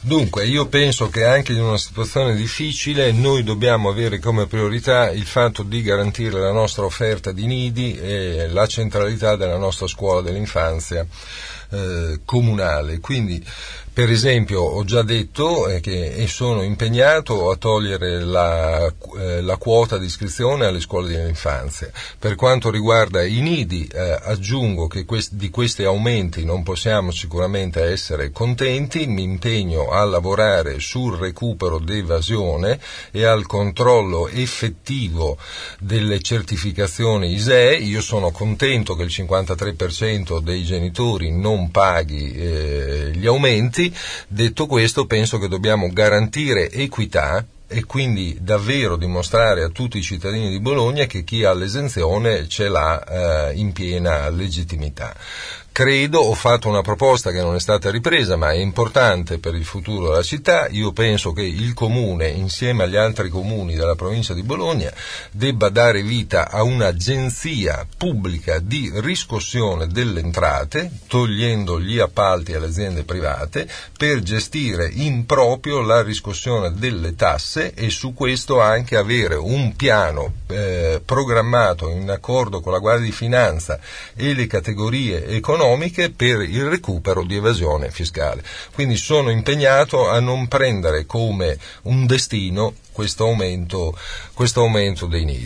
Dunque, io penso che anche in una situazione difficile noi dobbiamo avere come priorità il fatto di garantire la nostra offerta di nidi e la centralità della nostra scuola dell'infanzia comunale. Quindi, per esempio, ho già detto che sono impegnato a togliere la quota di iscrizione alle scuole dell'infanzia. Per quanto riguarda i nidi, aggiungo che di questi aumenti non possiamo sicuramente essere contenti. Mi impegno a lavorare sul recupero d'evasione e al controllo effettivo delle certificazioni ISEE. Io sono contento che il 53% dei genitori non paghi gli aumenti. Detto questo, penso che dobbiamo garantire equità e quindi davvero dimostrare a tutti i cittadini di Bologna che chi ha l'esenzione ce l'ha in piena legittimità. Ho fatto una proposta che non è stata ripresa, ma è importante per il futuro della città. Io penso che il Comune, insieme agli altri comuni della provincia di Bologna, debba dare vita a un'agenzia pubblica di riscossione delle entrate, togliendo gli appalti alle aziende private, per gestire in proprio la riscossione delle tasse e su questo anche avere un piano programmato in accordo con la Guardia di Finanza e le categorie economiche per il recupero di evasione fiscale. Quindi sono impegnato a non prendere come un destino questo aumento dei nidi.